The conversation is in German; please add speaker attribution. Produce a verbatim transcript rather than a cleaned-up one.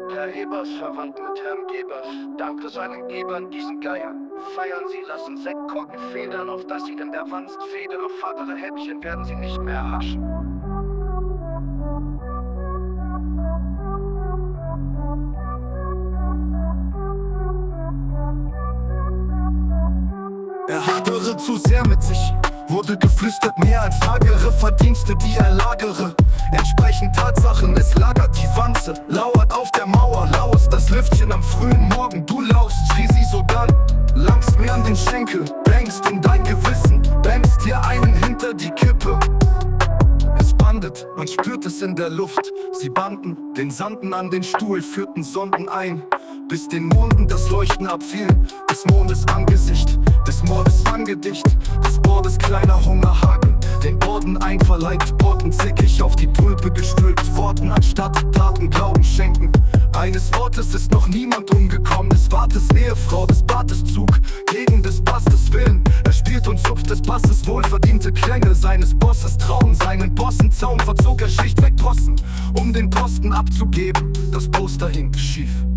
Speaker 1: Herr Ebers verwandt mit Herrn Gebers. Danke seinen Gebern diesen Geier. Feiern sie, lassen Sektkorken federn, auf dass sie in der Wanst federn. Auf fadere Häppchen werden sie nicht mehr haschen.
Speaker 2: Er hadere zu sehr mit sich, wurde geflüstert mehr als hagere Verdienste, die er lagere. Entsprechend Tatsachen, es lagert die Wanze, lauert auf der Mauer, lau ist das Lüftchen am frühen Morgen. Du laust, schrie sie sodann, langst mir an den Schenkel, bängst in dein Gewissen, bängst dir einen hinter die Kippe. Es bandet, man spürt es in der Luft, sie banden den Sanden an den Stuhl, führten Sonden ein, bis den Monden das Leuchten abfiel, des Mondes Angesicht, des Mordes Angedicht, des Bordes kleiner Hungerhaken, den Orden einverleibt, Worten zickig auf die Tulpe gestülpt, Worten anstatt Taten Glauben schenken. Eines Wortes ist noch niemand umgekommen, des Wartes Ehefrau, des Bartes Zug, gegen des Bastes Willen. Er spielt und zupft des Basses wohlverdiente Klänge, seines Bosses Traum, seinen Bossenzaun verzog er schlichtweg Posten, um den Posten abzugeben. Das Poster hing schief.